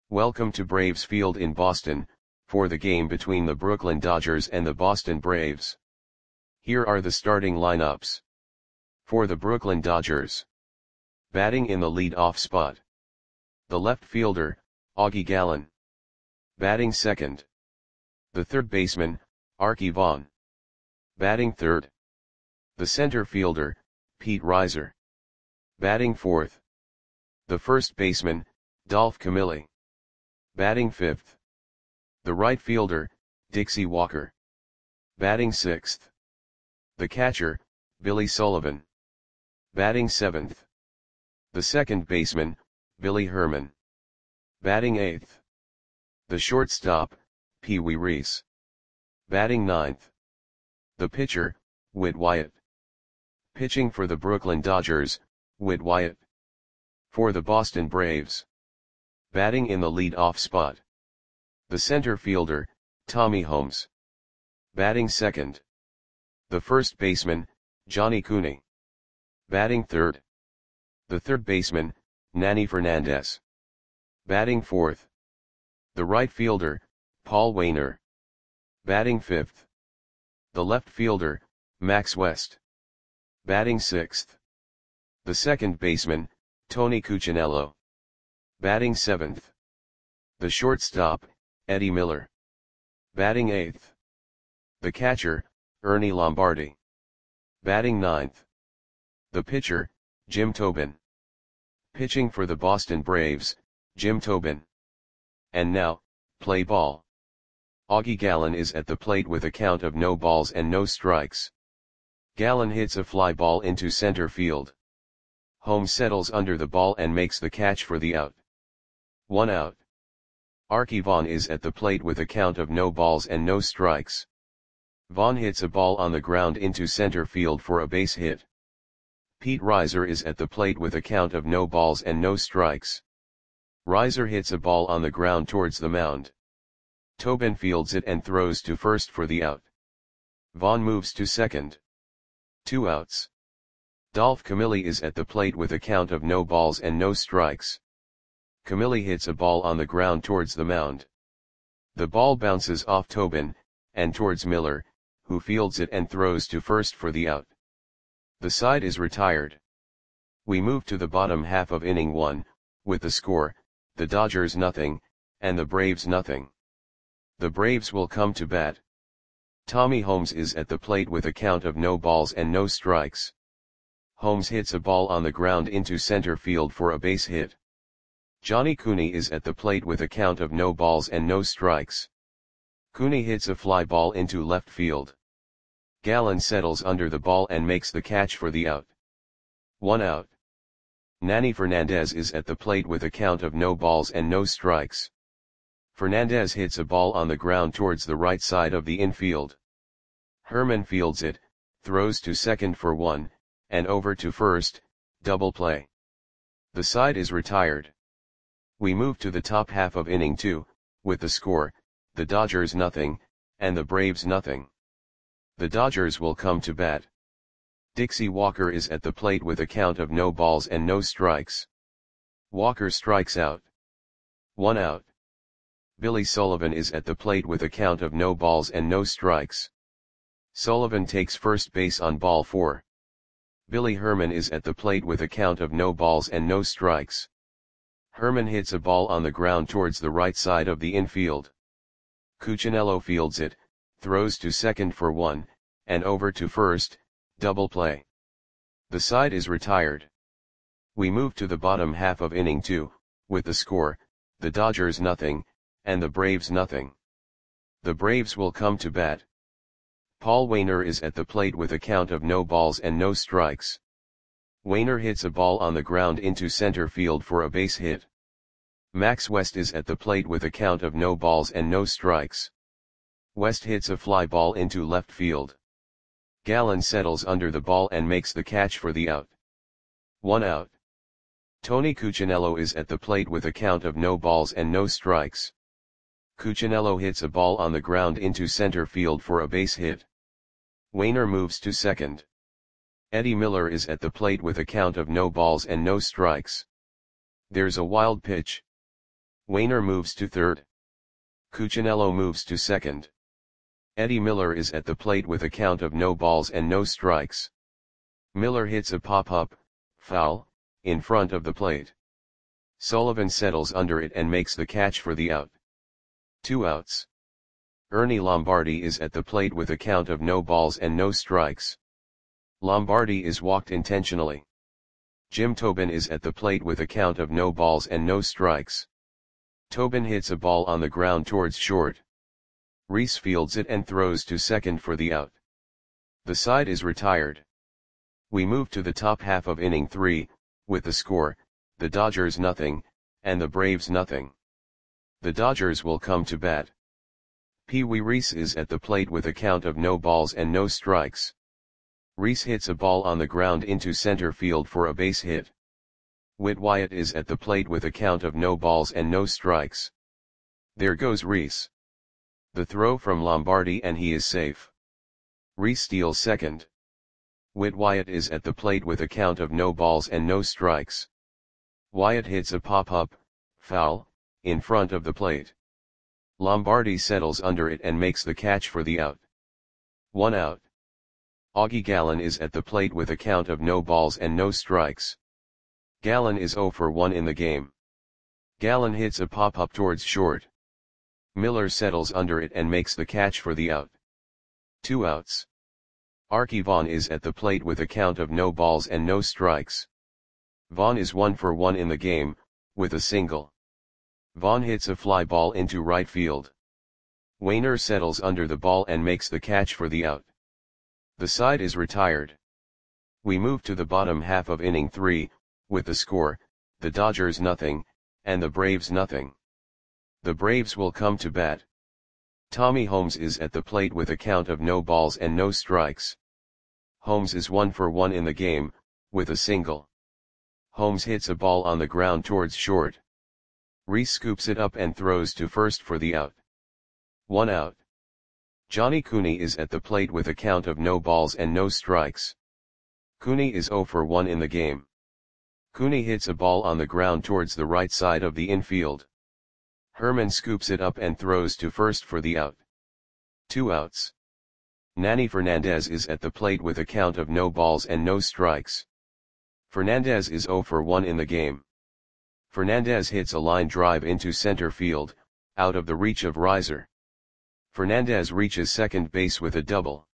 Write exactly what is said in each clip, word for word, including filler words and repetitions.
Welcome to Braves Field in Boston, for the game between the Brooklyn Dodgers and the Boston Braves. Here are the starting lineups. For the Brooklyn Dodgers. Batting in the lead-off spot. The left fielder, Augie Gallen. Batting second. The third baseman, Arky Vaughan. Batting third. The center fielder, Pete Reiser. Batting fourth. The first baseman, Dolph Camilli. Batting fifth. The right fielder, Dixie Walker. Batting sixth. The catcher, Billy Sullivan. Batting seventh. The second baseman, Billy Herman. Batting eighth. The shortstop, Pee Wee Reese. Batting ninth. The pitcher, Whit Wyatt. Pitching for the Brooklyn Dodgers, Whit Wyatt. For the Boston Braves. Batting in the lead-off spot. The center fielder, Tommy Holmes. Batting second. The first baseman, Johnny Cooney. Batting third. The third baseman, Nanny Fernandez. Batting fourth. The right fielder, Paul Waner. Batting fifth. The left fielder, Max West. Batting sixth. The second baseman, Tony Cuccinello. Batting seventh. The shortstop, Eddie Miller. Batting eighth. The catcher, Ernie Lombardi. Batting ninth. The pitcher, Jim Tobin. Pitching for the Boston Braves, Jim Tobin. And now, play ball. Augie Gallen is at the plate with a count of no balls and no strikes. Gallen hits a fly ball into center field. Holmes settles under the ball and makes the catch for the out. One out. Arky Vaughan is at the plate with a count of no balls and no strikes. Vaughan hits a ball on the ground into center field for a base hit. Pete Reiser is at the plate with a count of no balls and no strikes. Reiser hits a ball on the ground towards the mound. Tobin fields it and throws to first for the out. Vaughan moves to second. Two outs. Dolph Camilli is at the plate with a count of no balls and no strikes. Camilli hits a ball on the ground towards the mound. The ball bounces off Tobin, and towards Miller, who fields it and throws to first for the out. The side is retired. We move to the bottom half of inning one, with the score, the Dodgers nothing, and the Braves nothing. The Braves will come to bat. Tommy Holmes is at the plate with a count of no balls and no strikes. Holmes hits a ball on the ground into center field for a base hit. Johnny Cooney is at the plate with a count of no balls and no strikes. Cooney hits a fly ball into left field. Gallen settles under the ball and makes the catch for the out. One out. Nanny Fernandez is at the plate with a count of no balls and no strikes. Fernandez hits a ball on the ground towards the right side of the infield. Herman fields it, throws to second for one, and over to first, double play. The side is retired. We move to the top half of inning two, with the score, the Dodgers nothing, and the Braves nothing. The Dodgers will come to bat. Dixie Walker is at the plate with a count of no balls and no strikes. Walker strikes out. One out. Billy Sullivan is at the plate with a count of no balls and no strikes. Sullivan takes first base on ball four. Billy Herman is at the plate with a count of no balls and no strikes. Herman hits a ball on the ground towards the right side of the infield. Cuccinello fields it, throws to second for one, and over to first, double play. The side is retired. We move to the bottom half of inning two, with the score, the Dodgers nothing, and the Braves nothing. The Braves will come to bat. Paul Waner is at the plate with a count of no balls and no strikes. Waner hits a ball on the ground into center field for a base hit. Max West is at the plate with a count of no balls and no strikes. West hits a fly ball into left field. Gallen settles under the ball and makes the catch for the out. One out. Tony Cuccinello is at the plate with a count of no balls and no strikes. Cuccinello hits a ball on the ground into center field for a base hit. Waner moves to second. Eddie Miller is at the plate with a count of no balls and no strikes. There's a wild pitch. Wainer moves to third. Cuccinello moves to second. Eddie Miller is at the plate with a count of no balls and no strikes. Miller hits a pop-up, foul, in front of the plate. Sullivan settles under it and makes the catch for the out. Two outs. Ernie Lombardi is at the plate with a count of no balls and no strikes. Lombardi is walked intentionally. Jim Tobin is at the plate with a count of no balls and no strikes. Tobin hits a ball on the ground towards short. Reese fields it and throws to second for the out. The side is retired. We move to the top half of inning three, with the score, the Dodgers nothing, and the Braves nothing. The Dodgers will come to bat. Pee Wee Reese is at the plate with a count of no balls and no strikes. Reese hits a ball on the ground into center field for a base hit. Whit Wyatt is at the plate with a count of no balls and no strikes. There goes Reese. The throw from Lombardi and he is safe. Reese steals second. Whit Wyatt is at the plate with a count of no balls and no strikes. Wyatt hits a pop-up, foul, in front of the plate. Lombardi settles under it and makes the catch for the out. One out. Augie Gallen is at the plate with a count of no balls and no strikes. Gallen is oh for one in the game. Gallen hits a pop-up towards short. Miller settles under it and makes the catch for the out. Two outs. Arky Vaughan is at the plate with a count of no balls and no strikes. Vaughan is one for one in the game, with a single. Vaughan hits a fly ball into right field. Wainer settles under the ball and makes the catch for the out. The side is retired. We move to the bottom half of inning three, with the score, the Dodgers nothing, and the Braves nothing. The Braves will come to bat. Tommy Holmes is at the plate with a count of no balls and no strikes. Holmes is one for one in the game, with a single. Holmes hits a ball on the ground towards short. Reese scoops it up and throws to first for the out. One out. Johnny Cooney is at the plate with a count of no balls and no strikes. Cooney is oh for one in the game. Cooney hits a ball on the ground towards the right side of the infield. Herman scoops it up and throws to first for the out. Two outs. Nanny Fernandez is at the plate with a count of no balls and no strikes. Fernandez is oh for one in the game. Fernandez hits a line drive into center field, out of the reach of Reiser. Fernandez reaches second base with a double.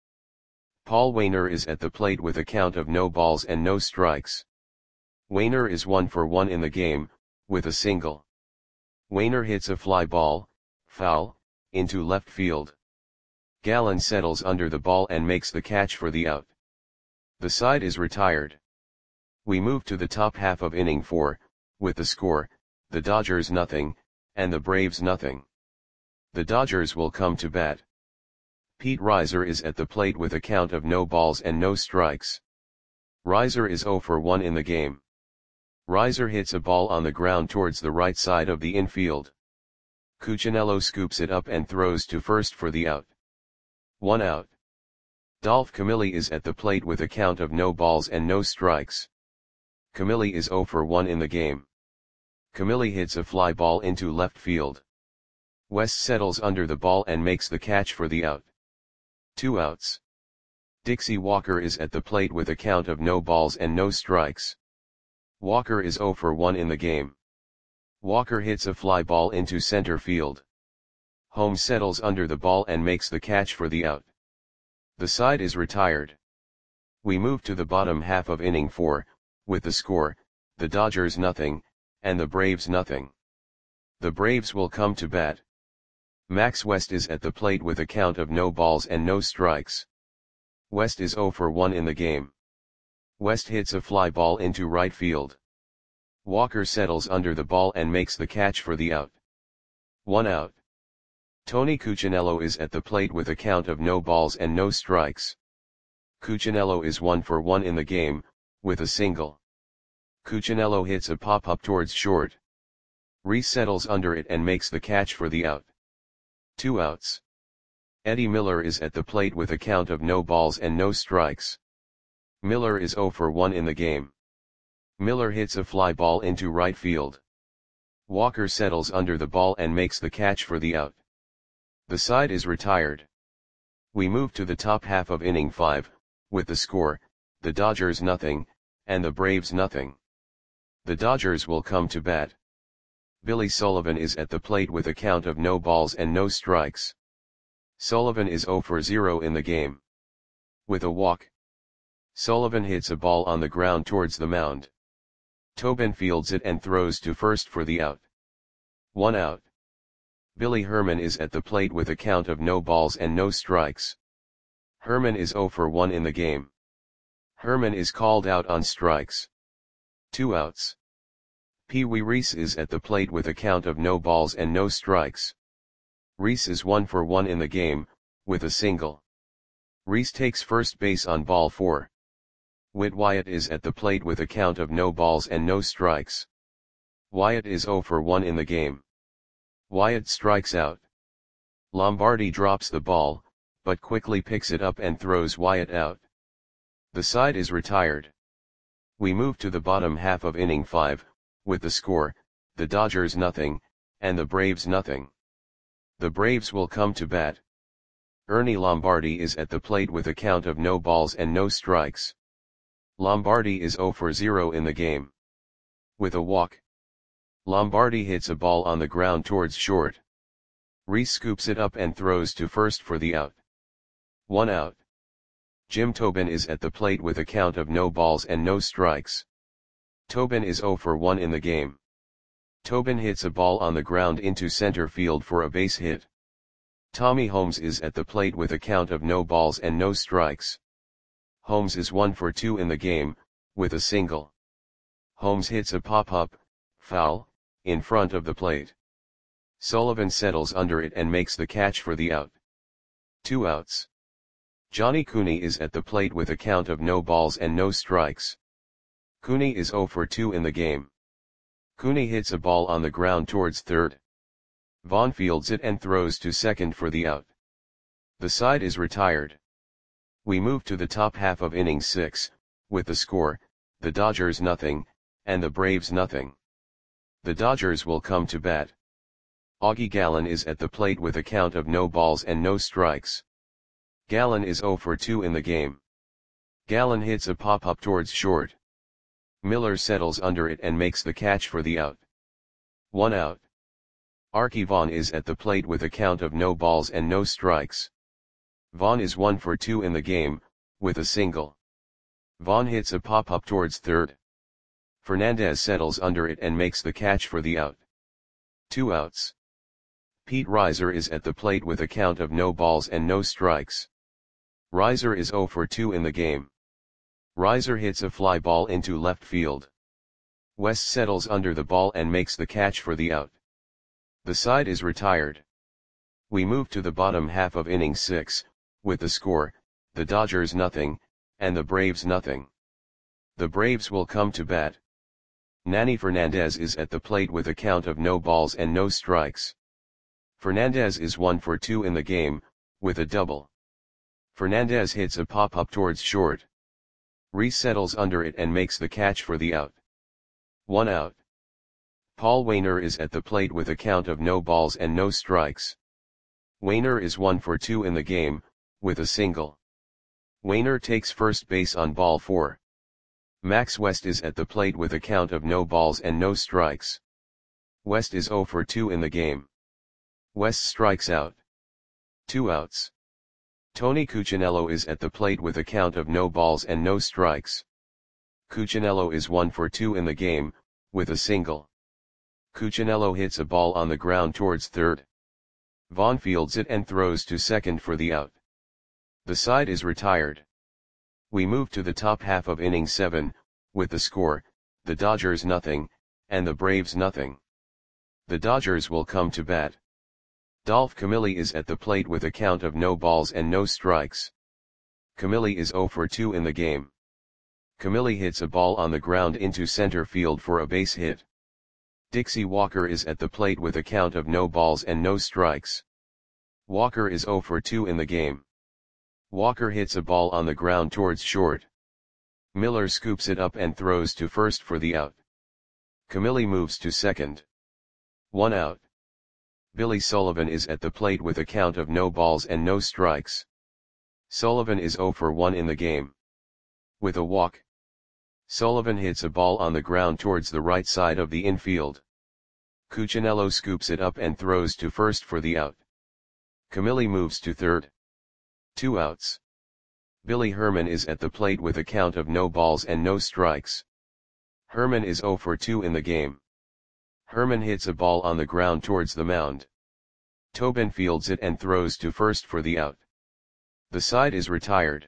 Paul Wainer is at the plate with a count of no balls and no strikes. Wainer is one for one in the game, with a single. Wainer hits a fly ball, foul, into left field. Gallen settles under the ball and makes the catch for the out. The side is retired. We move to the top half of inning four, with the score, the Dodgers nothing, and the Braves nothing. The Dodgers will come to bat. Pete Reiser is at the plate with a count of no balls and no strikes. Reiser is oh for one in the game. Reiser hits a ball on the ground towards the right side of the infield. Cuccinello scoops it up and throws to first for the out. One out. Dolph Camilli is at the plate with a count of no balls and no strikes. Camilli is oh for one in the game. Camilli hits a fly ball into left field. West settles under the ball and makes the catch for the out. Two outs. Dixie Walker is at the plate with a count of no balls and no strikes. Walker is oh for one in the game. Walker hits a fly ball into center field. Holmes settles under the ball and makes the catch for the out. The side is retired. We move to the bottom half of inning four, with the score, the Dodgers nothing, and the Braves nothing. The Braves will come to bat. Max West is at the plate with a count of no balls and no strikes. West is oh for one in the game. West hits a fly ball into right field. Walker settles under the ball and makes the catch for the out. One out. Tony Cuccinello is at the plate with a count of no balls and no strikes. Cuccinello is one for one in the game, with a single. Cuccinello hits a pop-up towards short. Reese settles under it and makes the catch for the out. Two outs. Eddie Miller is at the plate with a count of no balls and no strikes. Miller is oh for one in the game. Miller hits a fly ball into right field. Walker settles under the ball and makes the catch for the out. The side is retired. We move to the top half of inning five, with the score, the Dodgers nothing, and the Braves nothing. The Dodgers will come to bat. Billy Sullivan is at the plate with a count of no balls and no strikes. Sullivan is zero for zero in the game. With a walk, Sullivan hits a ball on the ground towards the mound. Tobin fields it and throws to first for the out. One out. Billy Herman is at the plate with a count of no balls and no strikes. Herman is zero for one in the game. Herman is called out on strikes. Two outs. Pee Wee Reese is at the plate with a count of no balls and no strikes. Reese is one for one in the game, with a single. Reese takes first base on ball four. Whit Wyatt is at the plate with a count of no balls and no strikes. Wyatt is zero for one in the game. Wyatt strikes out. Lombardi drops the ball, but quickly picks it up and throws Wyatt out. The side is retired. We move to the bottom half of inning five, with the score, the Dodgers nothing, and the Braves nothing. The Braves will come to bat. Ernie Lombardi is at the plate with a count of no balls and no strikes. Lombardi is zero for zero in the game. With a walk, Lombardi hits a ball on the ground towards short. Reese scoops it up and throws to first for the out. One out. Jim Tobin is at the plate with a count of no balls and no strikes. Tobin is zero for one in the game. Tobin hits a ball on the ground into center field for a base hit. Tommy Holmes is at the plate with a count of no balls and no strikes. Holmes is one for two in the game, with a single. Holmes hits a pop-up, foul, in front of the plate. Sullivan settles under it and makes the catch for the out. Two outs. Johnny Cooney is at the plate with a count of no balls and no strikes. Cooney is zero for two in the game. Cooney hits a ball on the ground towards third. Vaughn fields it and throws to second for the out. The side is retired. We move to the top half of inning six, with the score, the Dodgers nothing, and the Braves nothing. The Dodgers will come to bat. Augie Gallen is at the plate with a count of no balls and no strikes. Gallen is zero for two in the game. Gallen hits a pop-up towards short. Miller settles under it and makes the catch for the out. One out. Archie Vaughn is at the plate with a count of no balls and no strikes. Vaughn is one for two in the game, with a single. Vaughn hits a pop-up towards third. Fernandez settles under it and makes the catch for the out. Two outs. Pete Reiser is at the plate with a count of no balls and no strikes. Reiser is zero for two in the game. Reiser hits a fly ball into left field. West settles under the ball and makes the catch for the out. The side is retired. We move to the bottom half of inning six, with the score, the Dodgers nothing, and the Braves nothing. The Braves will come to bat. Nanny Fernandez is at the plate with a count of no balls and no strikes. Fernandez is one for two in the game, with a double. Fernandez hits a pop-up towards short. Reese settles under it and makes the catch for the out. One out. Paul Waner is at the plate with a count of no balls and no strikes. Waner is one for two in the game, with a single. Waner takes first base on ball four. Max West is at the plate with a count of no balls and no strikes. West is zero for two in the game. West strikes out. Two outs. Tony Cuccinello is at the plate with a count of no balls and no strikes. Cuccinello is one for two in the game, with a single. Cuccinello hits a ball on the ground towards third. Vaughn fields it and throws to second for the out. The side is retired. We move to the top half of inning seven, with the score, the Dodgers nothing, and the Braves nothing. The Dodgers will come to bat. Dolph Camilli is at the plate with a count of no balls and no strikes. Camilli is zero for two in the game. Camilli hits a ball on the ground into center field for a base hit. Dixie Walker is at the plate with a count of no balls and no strikes. Walker is zero for two in the game. Walker hits a ball on the ground towards short. Miller scoops it up and throws to first for the out. Camilli moves to second. One out. Billy Sullivan is at the plate with a count of no balls and no strikes. Sullivan is zero for one in the game. With a walk, Sullivan hits a ball on the ground towards the right side of the infield. Cuccinello scoops it up and throws to first for the out. Camilli moves to third. Two outs. Billy Herman is at the plate with a count of no balls and no strikes. Herman is zero for two in the game. Herman hits a ball on the ground towards the mound. Tobin fields it and throws to first for the out. The side is retired.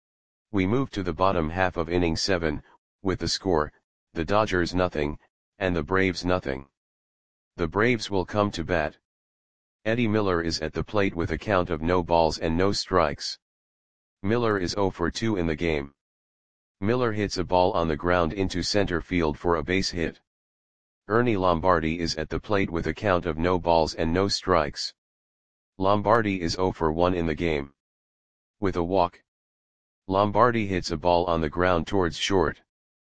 We move to the bottom half of inning seven, with the score, the Dodgers nothing, and the Braves nothing. The Braves will come to bat. Eddie Miller is at the plate with a count of no balls and no strikes. Miller is zero for two in the game. Miller hits a ball on the ground into center field for a base hit. Ernie Lombardi is at the plate with a count of no balls and no strikes. Lombardi is zero for one in the game. With a walk, Lombardi hits a ball on the ground towards short.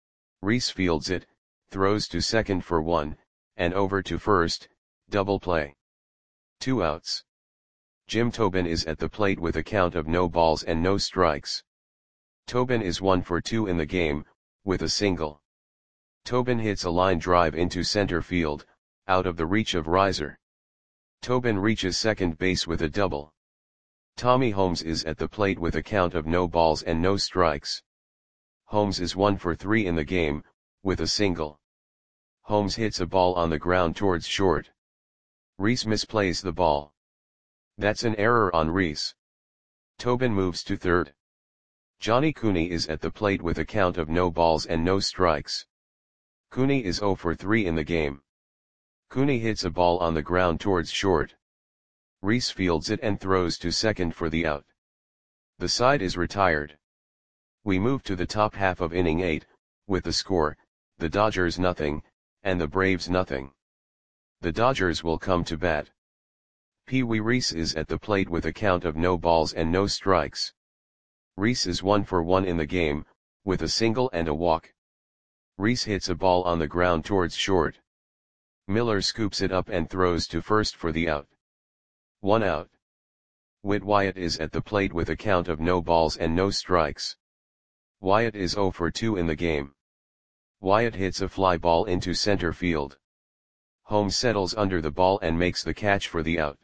Reese fields it, throws to second for one, and over to first, double play. Two outs. Jim Tobin is at the plate with a count of no balls and no strikes. Tobin is one for two in the game, with a single. Tobin hits a line drive into center field, out of the reach of Reiser. Tobin reaches second base with a double. Tommy Holmes is at the plate with a count of no balls and no strikes. Holmes is one for three in the game, with a single. Holmes hits a ball on the ground towards short. Reese misplays the ball. That's an error on Reese. Tobin moves to third. Johnny Cooney is at the plate with a count of no balls and no strikes. Cooney is zero for three in the game. Cooney hits a ball on the ground towards short. Reese fields it and throws to second for the out. The side is retired. We move to the top half of inning eight, with the score, the Dodgers nothing, and the Braves nothing. The Dodgers will come to bat. Pee Wee Reese is at the plate with a count of no balls and no strikes. Reese is one for one in the game, with a single and a walk. Reese hits a ball on the ground towards short. Miller scoops it up and throws to first for the out. One out. Whit Wyatt is at the plate with a count of no balls and no strikes. Wyatt is zero for two in the game. Wyatt hits a fly ball into center field. Holmes settles under the ball and makes the catch for the out.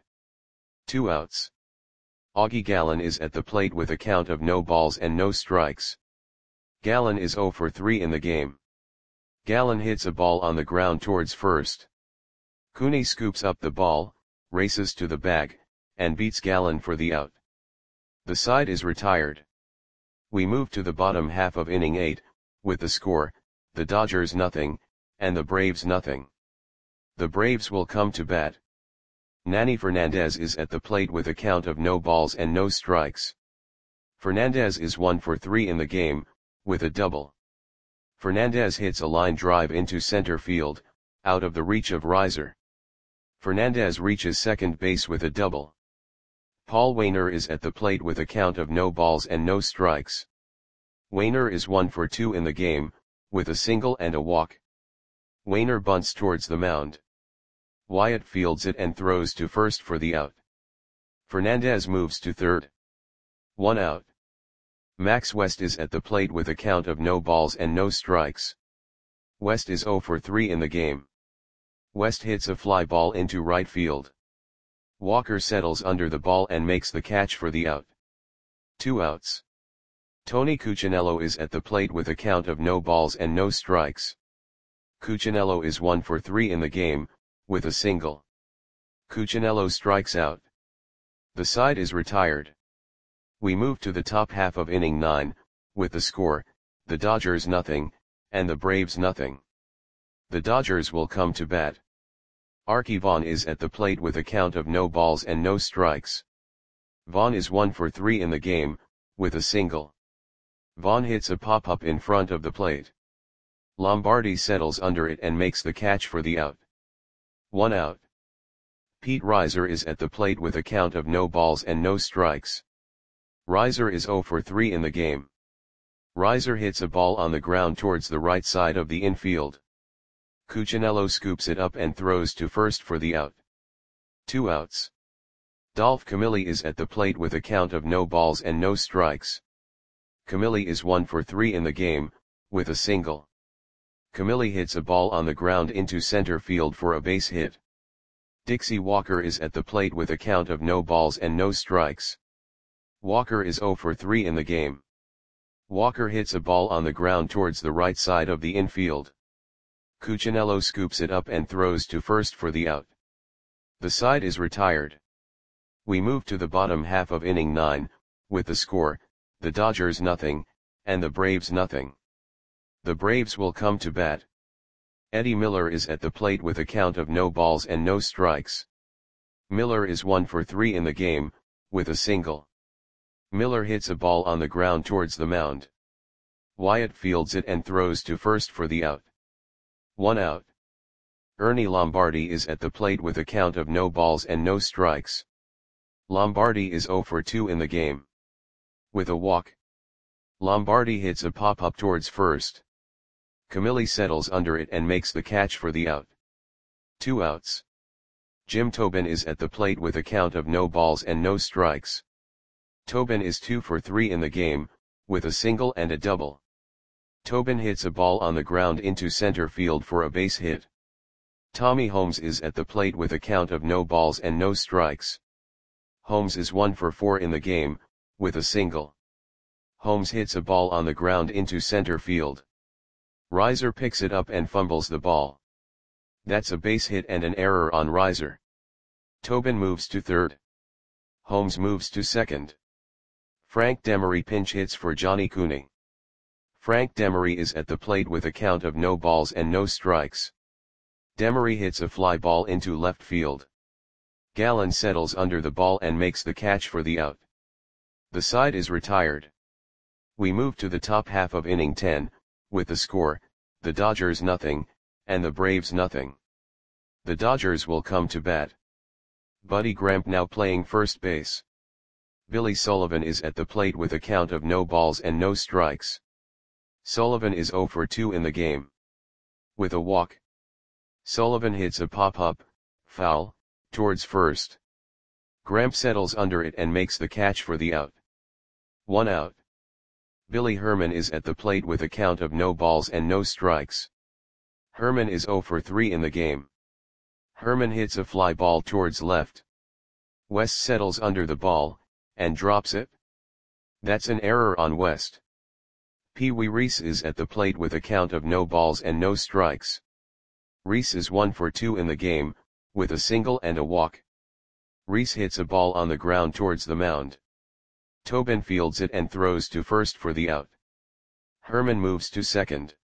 Two outs. Augie Gallen is at the plate with a count of no balls and no strikes. Gallen is zero for three in the game. Gallen hits a ball on the ground towards first. Cooney scoops up the ball, races to the bag, and beats Gallen for the out. The side is retired. We move to the bottom half of inning eight, with the score, the Dodgers nothing, and the Braves nothing. The Braves will come to bat. Nanny Fernandez is at the plate with a count of no balls and no strikes. Fernandez is one for three in the game, with a double. Fernandez hits a line drive into center field, out of the reach of Reiser. Fernandez reaches second base with a double. Paul Wainer is at the plate with a count of no balls and no strikes. Wainer is one for two in the game, with a single and a walk. Wainer bunts towards the mound. Wyatt fields it and throws to first for the out. Fernandez moves to third. One out. Max West is at the plate with a count of no balls and no strikes. West is zero for three in the game. West hits a fly ball into right field. Walker settles under the ball and makes the catch for the out. Two outs. Tony Cuccinello is at the plate with a count of no balls and no strikes. Cuccinello is one for three in the game, with a single. Cuccinello strikes out. The side is retired. We move to the top half of inning nine, with the score, the Dodgers nothing, and the Braves nothing. The Dodgers will come to bat. Archie Vaughn is at the plate with a count of no balls and no strikes. Vaughn is one for three in the game, with a single. Vaughn hits a pop-up in front of the plate. Lombardi settles under it and makes the catch for the out. One out. Pete Reiser is at the plate with a count of no balls and no strikes. Reiser is zero for three in the game. Reiser hits a ball on the ground towards the right side of the infield. Cuccinello scoops it up and throws to first for the out. Two outs. Dolph Camilli is at the plate with a count of no balls and no strikes. Camilli is one for three in the game, with a single. Camilli hits a ball on the ground into center field for a base hit. Dixie Walker is at the plate with a count of no balls and no strikes. Walker is zero for three in the game. Walker hits a ball on the ground towards the right side of the infield. Cuccinello scoops it up and throws to first for the out. The side is retired. We move to the bottom half of inning nine, with the score, the Dodgers nothing, and the Braves nothing. The Braves will come to bat. Eddie Miller is at the plate with a count of no balls and no strikes. Miller is one for three in the game, with a single. Miller hits a ball on the ground towards the mound. Wyatt fields it and throws to first for the out. One out. Ernie Lombardi is at the plate with a count of no balls and no strikes. Lombardi is zero for two in the game. With a walk. Lombardi hits a pop-up towards first. Camilli settles under it and makes the catch for the out. Two outs. Jim Tobin is at the plate with a count of no balls and no strikes. Tobin is two for three in the game, with a single and a double. Tobin hits a ball on the ground into center field for a base hit. Tommy Holmes is at the plate with a count of no balls and no strikes. Holmes is one for four in the game, with a single. Holmes hits a ball on the ground into center field. Reiser picks it up and fumbles the ball. That's a base hit and an error on Reiser. Tobin moves to third. Holmes moves to second. Frank Demery pinch hits for Johnny Cooney. Frank Demery is at the plate with a count of no balls and no strikes. Demery hits a fly ball into left field. Gallen settles under the ball and makes the catch for the out. The side is retired. We move to the top half of inning ten, with the score, the Dodgers nothing, and the Braves nothing. The Dodgers will come to bat. Buddy Gramp now playing first base. Billy Sullivan is at the plate with a count of no balls and no strikes. Sullivan is zero for two in the game. With a walk. Sullivan hits a pop-up, foul, towards first. Gramp settles under it and makes the catch for the out. One out. Billy Herman is at the plate with a count of no balls and no strikes. Herman is zero for three in the game. Herman hits a fly ball towards left. West settles under the ball, and drops it. That's an error on West. Pee Wee Reese is at the plate with a count of no balls and no strikes. Reese is one for two in the game, with a single and a walk. Reese hits a ball on the ground towards the mound. Tobin fields it and throws to first for the out. Herman moves to second.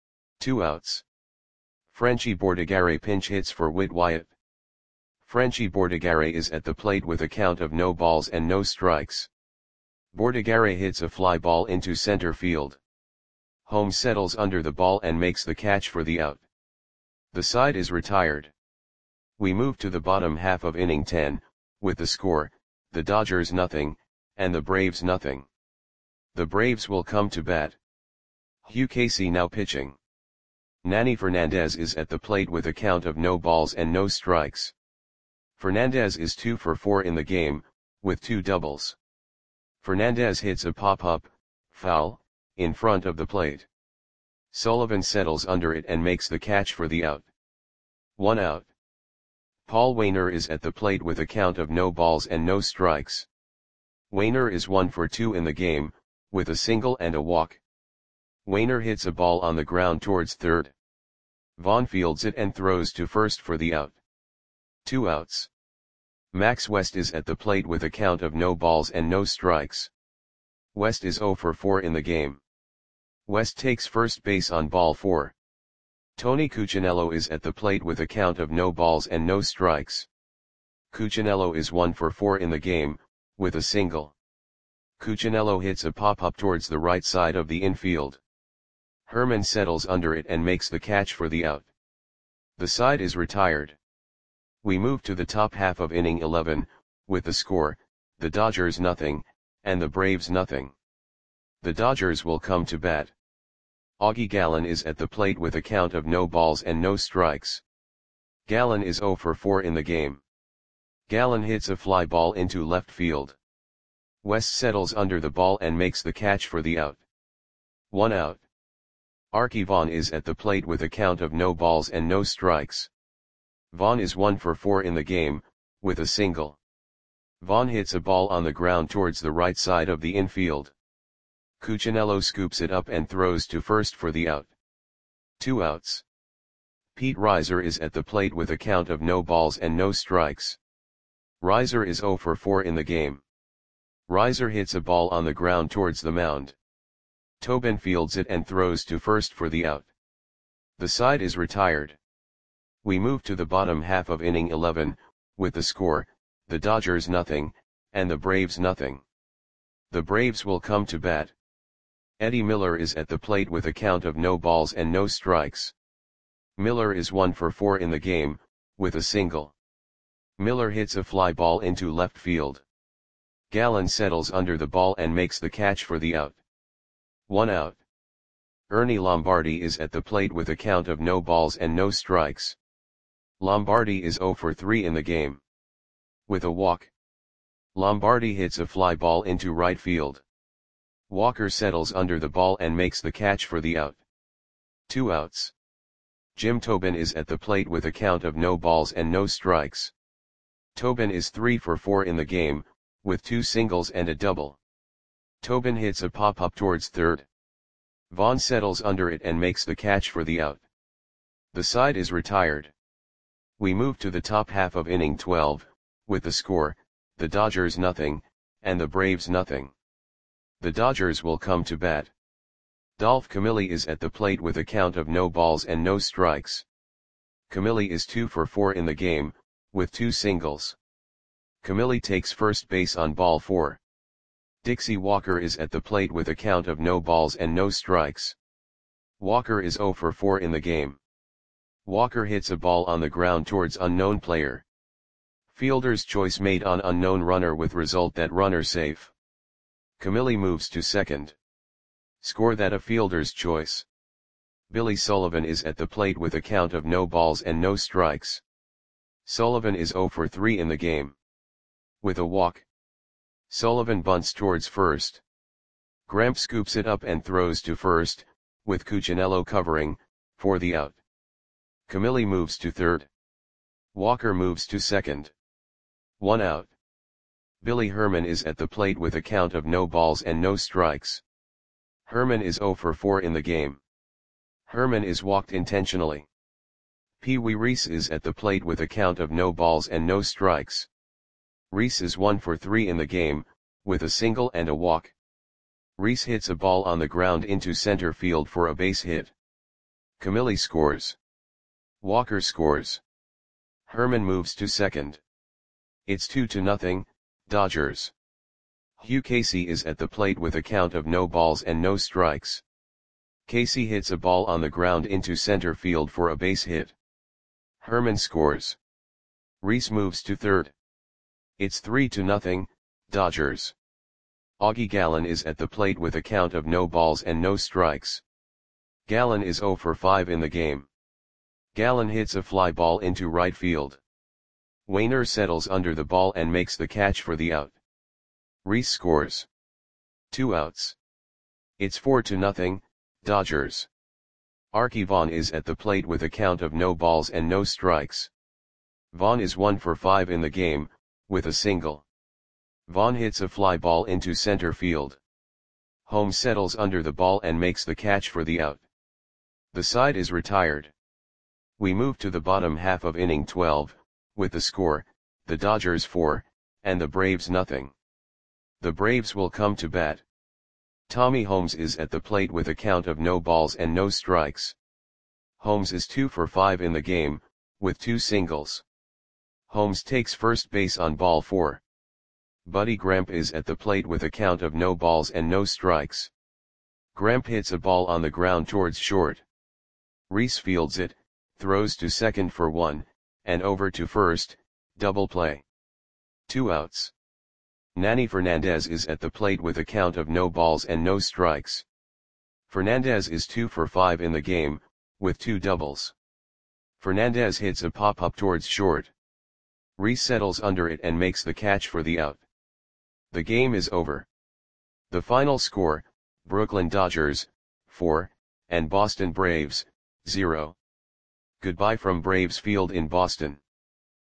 Two outs. Frenchie Bordigare pinch hits for Whit Wyatt. Frenchie Bordigare is at the plate with a count of no balls and no strikes. Bordigare hits a fly ball into center field. Holmes settles under the ball and makes the catch for the out. The side is retired. We move to the bottom half of inning ten, with the score, the Dodgers nothing, and the Braves nothing. The Braves will come to bat. Hugh Casey now pitching. Nanny Fernandez is at the plate with a count of no balls and no strikes. Fernandez is two for four in the game, with two doubles. Fernandez hits a pop-up, foul, in front of the plate. Sullivan settles under it and makes the catch for the out. One out. Paul Waner is at the plate with a count of no balls and no strikes. Waner is one for two in the game, with a single and a walk. Waner hits a ball on the ground towards third. Vaughn fields it and throws to first for the out. Two outs. Max West is at the plate with a count of no balls and no strikes. West is zero for four in the game. West takes first base on ball four. Tony Cuccinello is at the plate with a count of no balls and no strikes. Cuccinello is one for four in the game, with a single. Cuccinello hits a pop-up towards the right side of the infield. Herman settles under it and makes the catch for the out. The side is retired. We move to the top half of inning eleven, with the score, the Dodgers nothing, and the Braves nothing. The Dodgers will come to bat. Augie Gallen is at the plate with a count of no balls and no strikes. Gallen is zero for four in the game. Gallen hits a fly ball into left field. West settles under the ball and makes the catch for the out. One out. Arky Vaughan is at the plate with a count of no balls and no strikes. Vaughan is one for four in the game, with a single. Vaughan hits a ball on the ground towards the right side of the infield. Cuccinello scoops it up and throws to first for the out. Two outs. Pete Reiser is at the plate with a count of no balls and no strikes. Reiser is zero for four in the game. Reiser hits a ball on the ground towards the mound. Tobin fields it and throws to first for the out. The side is retired. We move to the bottom half of inning eleven, with the score, the Dodgers nothing, and the Braves nothing. The Braves will come to bat. Eddie Miller is at the plate with a count of no balls and no strikes. Miller is one for four in the game, with a single. Miller hits a fly ball into left field. Gallen settles under the ball and makes the catch for the out. One out. Ernie Lombardi is at the plate with a count of no balls and no strikes. Lombardi is zero for three in the game. With a walk. Lombardi hits a fly ball into right field. Walker settles under the ball and makes the catch for the out. Two outs. Jim Tobin is at the plate with a count of no balls and no strikes. Tobin is three for four in the game, with two singles and a double. Tobin hits a pop-up towards third. Vaughan settles under it and makes the catch for the out. The side is retired. We move to the top half of inning twelve, with the score, the Dodgers nothing, and the Braves nothing. The Dodgers will come to bat. Dolph Camilli is at the plate with a count of no balls and no strikes. Camilli is two for four in the game, with two singles. Camilli takes first base on ball four. Dixie Walker is at the plate with a count of no balls and no strikes. Walker is zero for four in the game. Walker hits a ball on the ground towards unknown player. Fielder's choice made on unknown runner with result that runner safe. Camilli moves to second. Score that a fielder's choice. Billy Sullivan is at the plate with a count of no balls and no strikes. Sullivan is zero for three in the game. With a walk. Sullivan bunts towards first. Gramp scoops it up and throws to first, with Cuccinello covering, for the out. Camilli moves to third. Walker moves to second. One out. Billy Herman is at the plate with a count of no balls and no strikes. Herman is zero for four in the game. Herman is walked intentionally. Pee Wee Reese is at the plate with a count of no balls and no strikes. Reese is one for three in the game, with a single and a walk. Reese hits a ball on the ground into center field for a base hit. Camilli scores. Walker scores. Herman moves to second. It's two to nothing, Dodgers. Hugh Casey is at the plate with a count of no balls and no strikes. Casey hits a ball on the ground into center field for a base hit. Herman scores. Reese moves to third. It's three to nothing, Dodgers. Augie Gallen is at the plate with a count of no balls and no strikes. Gallen is zero for five in the game. Gallen hits a fly ball into right field. Wainer settles under the ball and makes the catch for the out. Reese scores. Two outs. It's four to nothing, Dodgers. Arky Vaughan is at the plate with a count of no balls and no strikes. Vaughan is one for five in the game, with a single. Vaughan hits a fly ball into center field. Holmes settles under the ball and makes the catch for the out. The side is retired. We move to the bottom half of inning twelve, with the score, the Dodgers four, and the Braves nothing. The Braves will come to bat. Tommy Holmes is at the plate with a count of no balls and no strikes. Holmes is two for five in the game, with two singles. Holmes takes first base on ball four. Buddy Gramp is at the plate with a count of no balls and no strikes. Gramp hits a ball on the ground towards short. Reese fields it, throws to second for one, and over to first, double play. Two outs. Nanny Fernandez is at the plate with a count of no balls and no strikes. Fernandez is two for five in the game, with two doubles. Fernandez hits a pop-up towards short. Rhys settles under it and makes the catch for the out. The game is over. The final score, Brooklyn Dodgers, four, and Boston Braves, zero. Goodbye from Braves Field in Boston.